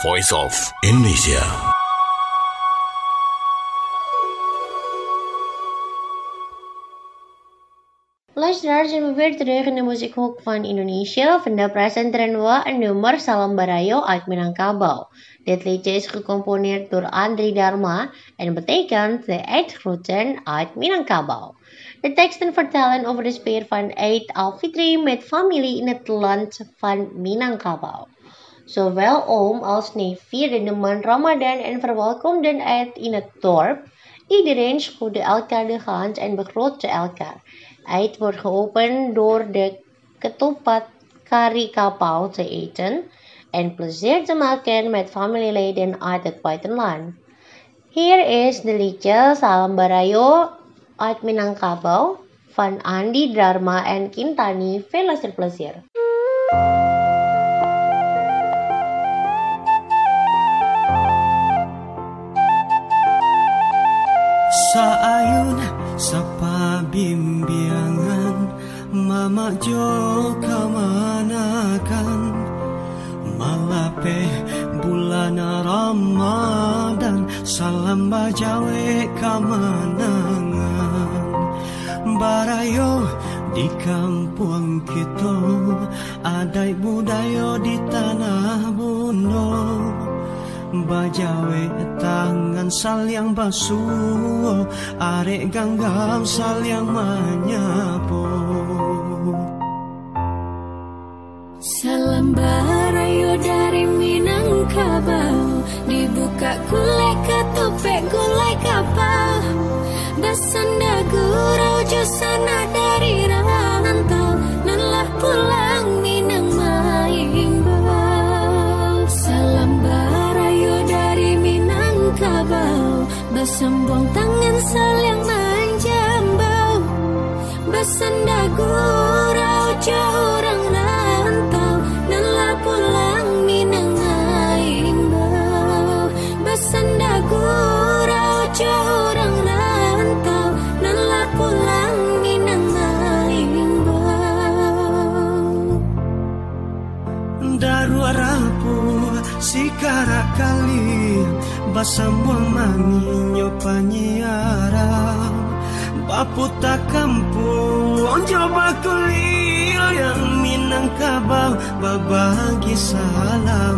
Voice of Indonesia. Luisteraars, en we weer terug in de muziekhoek van Indonesië. Vandaag presenteren we een nummer Salam Barayo uit Minangkabau. Dit liedje is gecomponeerd door Andri Dharma en betekent de eetgroeten uit Minangkabau. De teksten vertellen over de sfeer van Eid al-Fitri met familie in het land van Minangkabau. Zowel oom als neef vierden de maand Ramadan en verwelkomden Eid in het dorp. Iedereen schudde elkaar de hand en begroette elkaar. Eid wordt geopend door de ketupat kari kapau te eten en plezier te maken met familieleden uit het buitenland. Hier is de liedje Salam Barayo uit Minangkabau van Andi Dharma en Kintani. Veel luisterplezier. Saayun sa pabimbiangan Mama Jo kamanakan Malape bulan Ramadan Salam bajawe kamanangan Barayo di kampung kita Adai budayo di tanah bundo Bajawe tangan salyang basuh Arek ganggam salyang manyapo Salam Barayo dari Minangkabau Dibuka gulai ketupek gulai kapal Basanda gurau sana dari rantau Nanlah pulang Minang Maimbau Salam Barayo dari Minangkabau Basambung tangan saling manjambau Basanda gurau orang rantau Nanlah pulang Minang Maimbau Basanda gurau orang rantau Nanlah pulang Minang Maimbau Daru arapu sikara kali Basambuang manginyo panyiarang Baputa kampung coba kulil yang Minangkabau Babagi salam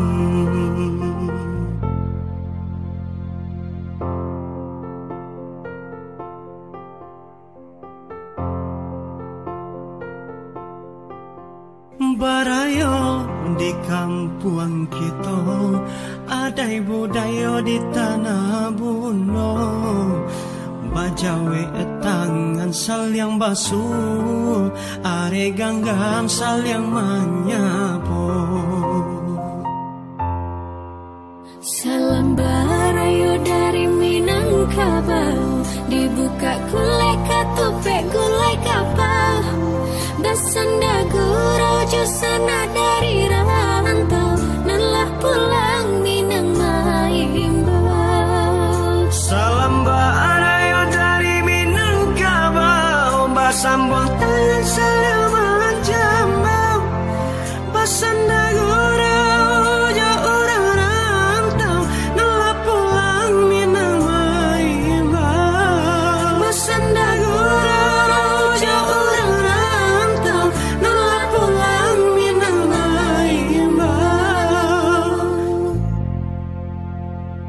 Barayo di kampung kita Adai budayo di tanah buno Bajawe tangan salyang basuh Are ganggam salyang manyapo Salam Barayo dari Minangkabau Dibuka gulai ketupek gulai kapal Basanda